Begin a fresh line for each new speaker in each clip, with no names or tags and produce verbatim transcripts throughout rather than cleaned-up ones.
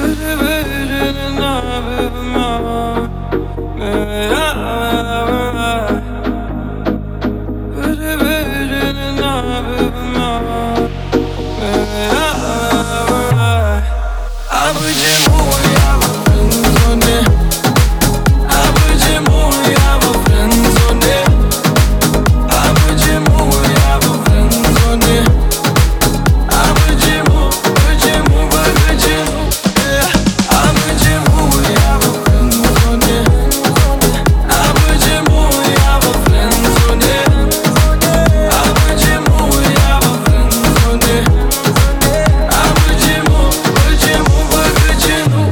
А почему я во френдзоне? А почему я во френдзоне? А почему я во френдзоне? А почему, почему, почему? А почему я во френдзоне? А почему я во френдзоне? А почему я во френдзоне? А почему, почему, почему?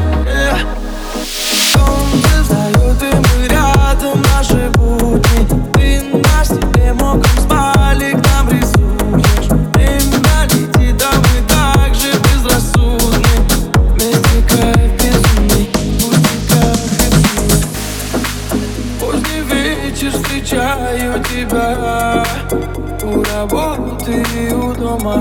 Солнце встает, и мы рядом, наши будни. Ты на стекле мокром спали, к нам рисуешь. Время летит, а мы так же безрассудны. Вместе кайф безумный, пустяках и сны. Поздний вечер, встречаю тебя у работы и у дома.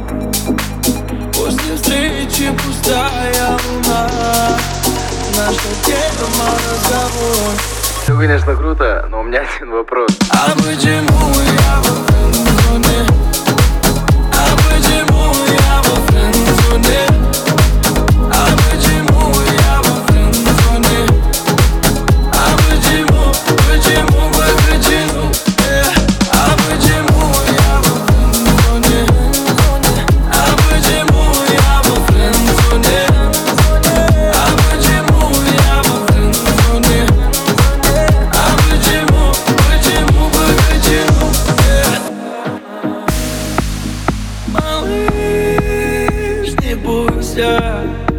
После встречи пустая луна. Наша тема разговор.
Все, конечно, круто, но у меня один вопрос.
А почему я во френдзоне? А почему я во френдзоне? А почему я во френдзоне? А почему, почему, почему? А почему я во френдзоне? А почему я во френдзоне? А почему я во френдзоне? А почему, почему, почему? Малыш, не бойся.